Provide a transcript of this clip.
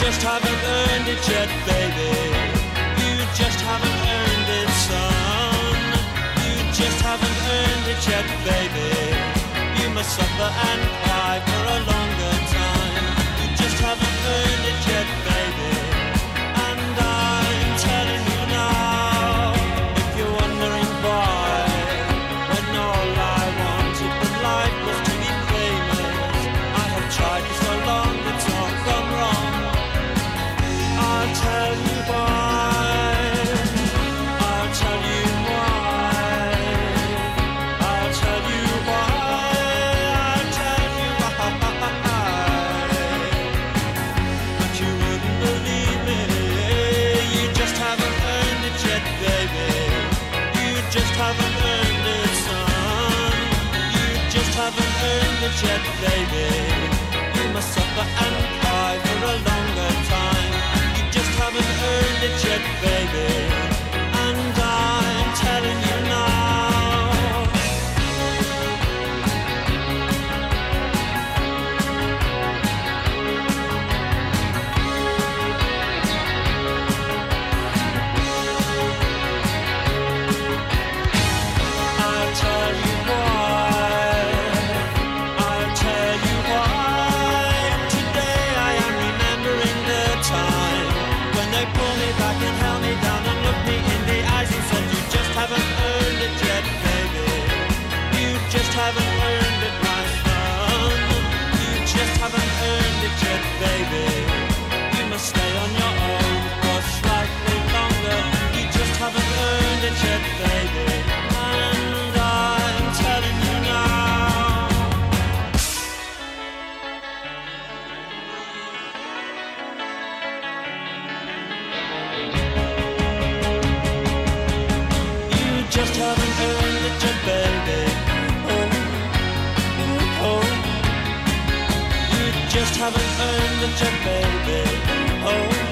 just haven't earned it yet, baby. You just haven't earned it, son. You just haven't earned it yet, baby. You must suffer and cry for a longer time. You just haven't earned it yet, baby. And I'm telling you now, if you're wondering why, when all I wanted in life was to be famous, I have tried for so long, it's all gone wrong. I'll tell you why. I'll tell you why. I'll tell you why. I'll tell you why. But you wouldn't believe me. You just haven't earned it yet, baby. You just haven't earned it, son. You just haven't earned it yet, baby. You must suffer and cry for a longer time. You just haven't earned it yet, baby. And I'm telling you now. I'll tell you why. I'll tell you why. Today I am remembering the time when they pulled me back and held me down and looked me in the eyes and said, you just haven't earned it yet, baby. You just haven't earned it, my son. You just haven't earned it yet, baby. You must stay on your own for slightly longer. You just haven't earned it yet, baby. And I'm telling you now. You just haven't earned it yet, baby. Oh, oh, oh. You just haven't earned it yet, baby. Oh.